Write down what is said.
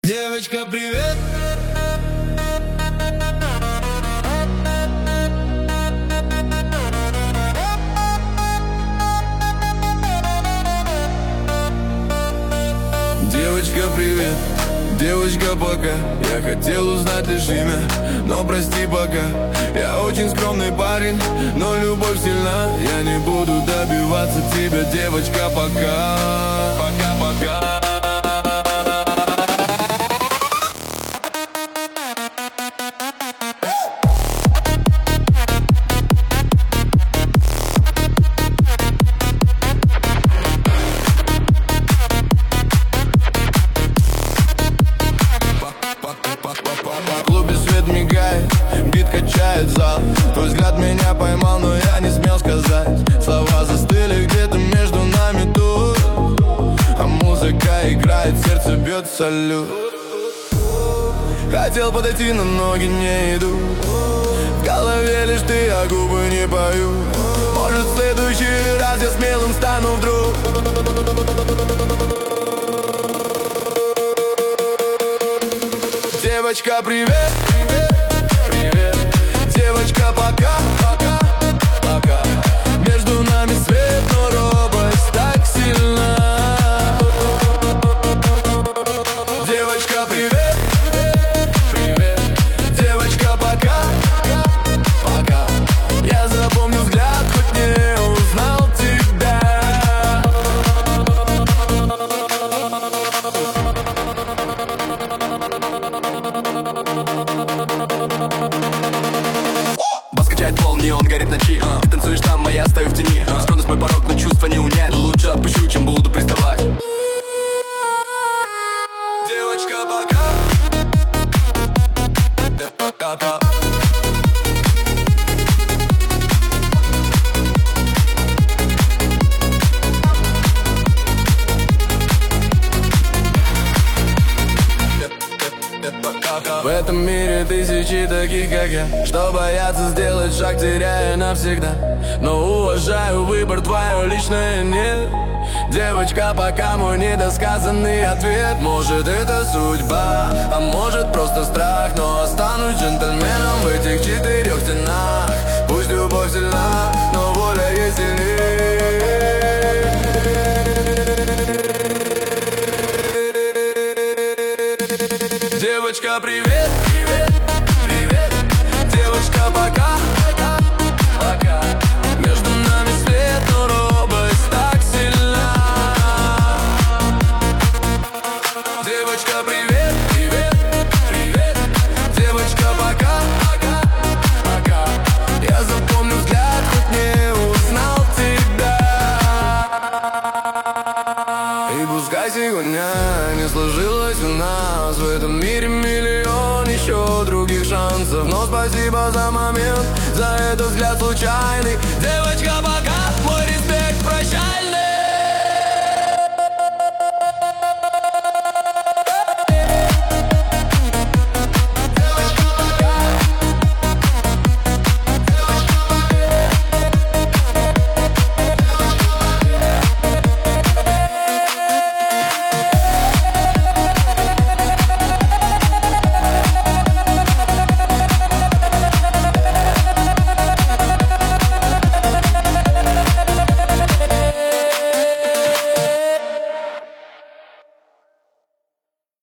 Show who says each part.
Speaker 1: Девочка, привет! Девочка, привет! Девочка, пока я хотел узнать лишь имя, но прости пока. Я очень скромный парень, но любовь сильна. Я не буду добиваться тебя, девочка, пока. Пока-пока. В клубе свет мигает, бит качает зал. Твой взгляд меня поймал, но я не смел сказать. Слова застыли где-то между нами тут, а музыка играет, сердце бьет салют. Хотел подойти, но ноги не идут. В голове лишь ты, а губы не поют. Может, в следующий раз я смелым стану вдруг. Девочка, привет, привет, привет. Девочка, пока, пока, пока. Между нами свет, но робость так сильна. Девочка, привет, привет. Девочка, пока, пока. Я запомню взгляд, хоть не узнал тебя. Бас качает пол, неон горит ночи. Ты танцуешь там, а я стою в тени. Скромность мой порог, но чувства не унять. Лучше отпущу, чем буду приставать. Девочка, пока. Пока-пока. В этом мире тысячи таких, как я, что боятся сделать шаг, теряя навсегда. Но уважаю выбор, твое личное нет. Девочка, пока мой недосказанный ответ. Может, это судьба, а может, просто страх. Но останусь джентльменом в этих четырех стенах. Пусть любовь сильна, но воля есть сильнее. Девочка, привет, привет, привет. Девочка, пока, пока, пока. Между нами свет, но робость так сильна. Девочка, привет, привет, привет. Девочка, пока, пока, пока. Я запомню взгляд, хоть не узнал тебя. И пускай сегодня не сложилось у нас в этом мире миллион еще других шансов, но спасибо за момент, за этот взгляд случайный. Девочка, пока, мой респект прощальный.